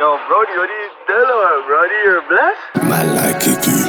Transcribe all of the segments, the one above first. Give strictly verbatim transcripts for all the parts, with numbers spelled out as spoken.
Yo, Brody, what are you doing, Brody? You're blessed? Man like Kiki.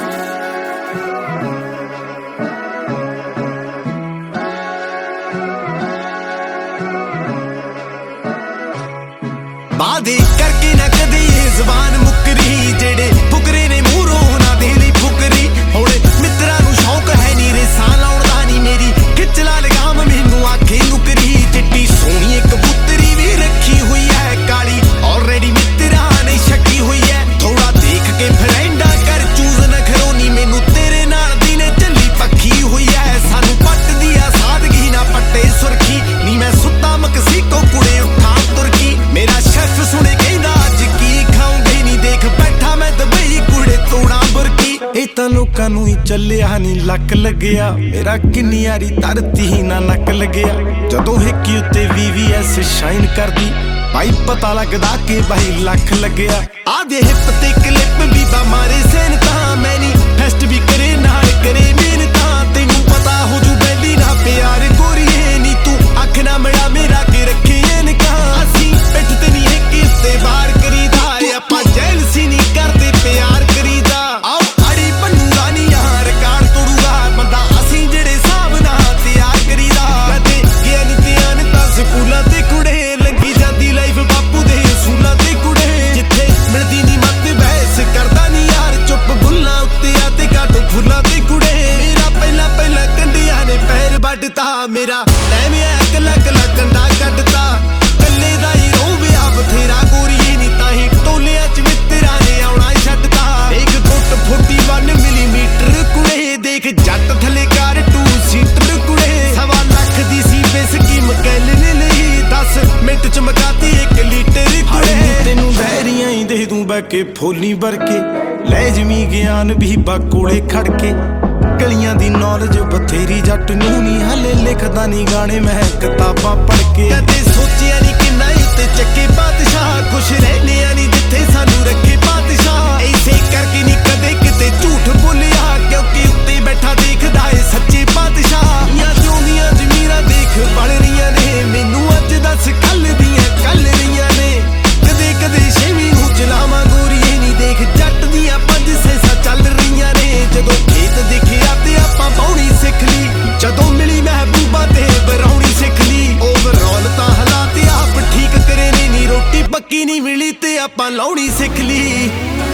बादे करके ना कदे ज़बान मुकरी जेड़े फुकरे ने मूरों ना दे ली फुकरी होड़े मित्रा नू शौक है नी रे सां लाउण दा नी मेरी खिच ला लगाम मैनू आखे नुकरी चिट्टी सोहनी एक कबूतरी भी रखी हुई है काली ऑलरेडी मित्रा ने छकी हुई है थोड़ा देख के फ्रेंडा कर चूज न खरोनी मैनू तेरे नाल दी ने चली पक्की हुई है सानू पट दिया सादगी ना पट्टे सुरखी नी मैं सुत्ता मकसी को कुड़े उठा तुरकी मेरा शेफ सुने कहंदा अज की खाऊंगी नी देख बैठा मैं दुबई कुड़े तोड़ा बुरकी ਇਹ ਤਾਂ ਲੋਕਾਂ ਨੂੰ ਹੀ ਚੱਲਿਆ ਨੀ ਲੱਕ ਲੱਗਿਆ ਮੇਰਾ ਕਿੰਨੀ ਯਾਰੀ ਧਰਤੀ ਹੀ ਨਾ ਨੱਕ ਲੱਗਿਆ ਜਦੋਂ ਹਿੱਕੀ ਉੱਤੇ ਵੀ ਵੀ ਐਸ ਸ਼ਾਈਨ ਕਰਦੀ ਭਾਈ ਪਤਾ ਲੱਗਦਾ ਕਿ ਬਾਈ ਲੱਖ ਲੱਗਿਆ ਆ ਦੇ ਹਿੱਪ ਤੇ ਕਲਿੱਪ ਵੀ ਬਾ ਮਾਰੇ ਸੈਨ ਤਾਂ ਮੈਂ ਨੀ ਫੈਸਟ ਵੀ ਕਰੇ ਨਾਲ ਕਰੇ ਮੇਨ ਤਾਂ ਤੈਨੂੰ ਪਤਾ ਹੋ ਜੂ ਬੈਲੀ ਨਾ ਪਿਆਰ ਗੋਰੀਏ ਨੀ ਤੂੰ ਅੱਖ ਨਾ ਮਿਲਾ ਮੇਰਾ ਕੇ ਰੱਖੇ ਇਨਕਾਂ ਅਸੀਂ ਪਿੱਠ ਤੇ ਨਹੀਂ ਹਿੱਕੀ ਉੱਤੇ ਵਾਰ ਕਰੀਦਾ ਆਪਾਂ ਜੈਲਸੀ ਨਹੀਂ ਕਰਦੇ ਪਿਆਰ ਕਰੀਦਾ ਆਓ ਅੜੀ ਪੰਨੂਗਾ ਨੀ ਯਾਰ ਕਾਰ ਤੋੜੂਗਾ ਬੰਦਾ ਅਸੀਂ ਜਿਹੜੇ ਹਿਸਾਬ ਨਾਲ ਤਿਆਰ ਕਰੀਦਾ ਕਦੇ ਗਿਆ ਨੀ ਧਿਆਨ ਤਾਂ ਸਕੂਲਾਂ ਤੇ ਕੁੜੇ ਲੱਗੀ ਜਾਂਦੀ ਲਾਈਫ ਬਾਪੂ ਦੇ ਅਸੂਲਾਂ ਤੇ ਕੁੜੇ ਜਿੱਥੇ ਮਿਲਦੀ ਨੀ ਮੱਤ ਬਹਿਸ ਕਰਦਾ ਨੀ ਯਾਰ ਚੁੱਪ ਬੁੱਲਾਂ ਉੱਤੇ ਆ ਤੇ ਕਾਟੋ ਫੁੱਲਾਂ ਤੇ ਕੁੜੇ ਮੇਰਾ ਪਹਿਲਾਂ ਪਹਿਲਾਂ ਕੰਡਿਆਂ ਨੇ ਪੈਰ ਵੱਢਤਾ ਮੇਰਾ ਟਾਈਮ ਐ ਕੱਲਾ ਕੱਲਾ ਕੰਡਾ ਕੱਢਤਾ ਕੱਲੇ ਦਾ ਹੀ ਰੋਵਿਆ ਬਥੇਰਾ ਗੋਰੀਏ ਨੀ ਤਾਂ ਹੀ ਟੋਲਿਆਂ ਚ ਮਿੱਤਰਾਂ ਨੇ ਆਉਣਾ ਛੱਡਤਾ ਇੱਕ ਗੁੱਟ ਫੋਰਟੀ ਵਨ ਮਿਲੀਮੀਟਰ ਕੁੜੇ ਦੇਖ ਜੱਟ ਥੱਲੇ ਕਾਰ ਟੂ ਸੀਟਰ ਕੁੜੇ ਸਵਾ ਲੱਖ ਦੀ ਸੀ ਬੇਸਕੀਮ ਕੈਲ ਨੇ ਲਈ ਦਸ ਮਿੰਟ ਚ ਮਕਾਤੀ ਇੱਕ ਲੀਟਰ ਕੁੜੇ ਤੈਨੂੰ ਬਹਿਰੀਆਂ ਹੀ ਦੇ ਦੂੰ ਬੈ ਕੇ ਫੋਲੀ ਵਰਕੇ ਲੈ ਜਮੀ ਗਿਆਨ ਵੀ ਬਾ ਕੋਲੇ ਖੜ ਕੇ ਗਲੀਆਂ ਦੀ ਨੌਲੇਜ ਬਥੇਰੀ ਜੱਟ ਨੂੰ ਨੀ ਹਲੇ ਲਿਖਦਾ ਨੀ ਗਾਣੇ ਮੈਂ ਕਿਤਾਬਾਂ ਪੜ੍ਹ ਕੇ ਕਦੇ ਸੋਚਿਆ ਨੀ ਕਿੰਨਾ ਉੱਤੇ ਚੱਕੇ ਬਾਦਸ਼ਾਹ ਖੁਸ਼ ਰਹਿੰਦੇ ਆ ਨੀ ਜਿੱਥੇ ਸਾਨੂੰ ਰੱਖੇ ਬਾਦਸ਼ਾਹ ਐਸੇ ਕਰਕੇ ਨੀ ਕਦੇ ਕਿਤੇ ਝੂਠ ਬੋਲਿਆ ਕਿਉਂਕਿ ਉੱਤੇ ਬੈਠਾ ਦੇਖਦਾ ਏ ਸੱਚੇ ਬਾਦਸ਼ਾਹ ਯਾ ਜਿਉਂਦੀਆਂ ਜ਼ਮੀਰਾਂ ਦੇਖ ਬਣ ਰਹੀਆਂ ਨੇ ਮੈਨੂੰ ਅੱਜ ਦੱਸ ਕੱਲ ਦੀਆਂ ਕੱਲ ਰਹੀਆਂ ਨੇ ਕਦੇ ਕਦੇ ਛੇਵੀਂ ਨੂੰ ਚਲਾਵਾਂ ਗੋਰੀਏ ਨੀ ਦੇਖ ਜੱਟ ਦੀਆਂ ਪੰਜ ਸੈਸਾਂ ਚੱਲ ਰਹੀਆਂ ਨੇ ਜਦੋਂ ਖੇਤ ਦਿਖਿਆ ਤੇ ਆਪਾਂ ਬਾਉਣੀ ਸਿੱਖ ਲਈ ਜਦੋਂ ਮਿਲੀ ਮਹਿਬੂਬਾ ਤੇ ਬਰਾਉਣੀ ਸਿੱਖ ਲਈ ਓਵਰਆਲ ਤਾਂ ਹਾਲਾਤ ਆਪ ਠੀਕ ਕਰੇ ਨੇ ਨੀ ਰੋਟੀ ਪੱਕੀ ਨਹੀਂ ਮਿਲੀ ਤੇ ਆਪਾਂ ਲਾਉਣੀ ਸਿੱਖ ਲਈ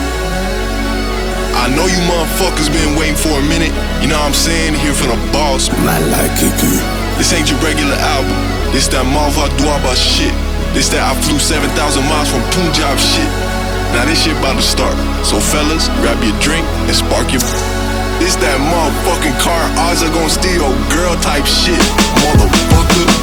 I know you motherfuckers been waiting for a minute. You know what I'm saying? Here from the boss. Man like Kiki. This ain't your regular album. This that Malva Dwaba shit. This that I flew seven thousand miles from Punjab shit. Now this shit about to start. So fellas, grab your drink and spark your... This that motherfucking car odds are gonna steal girl type shit. Motherfucker.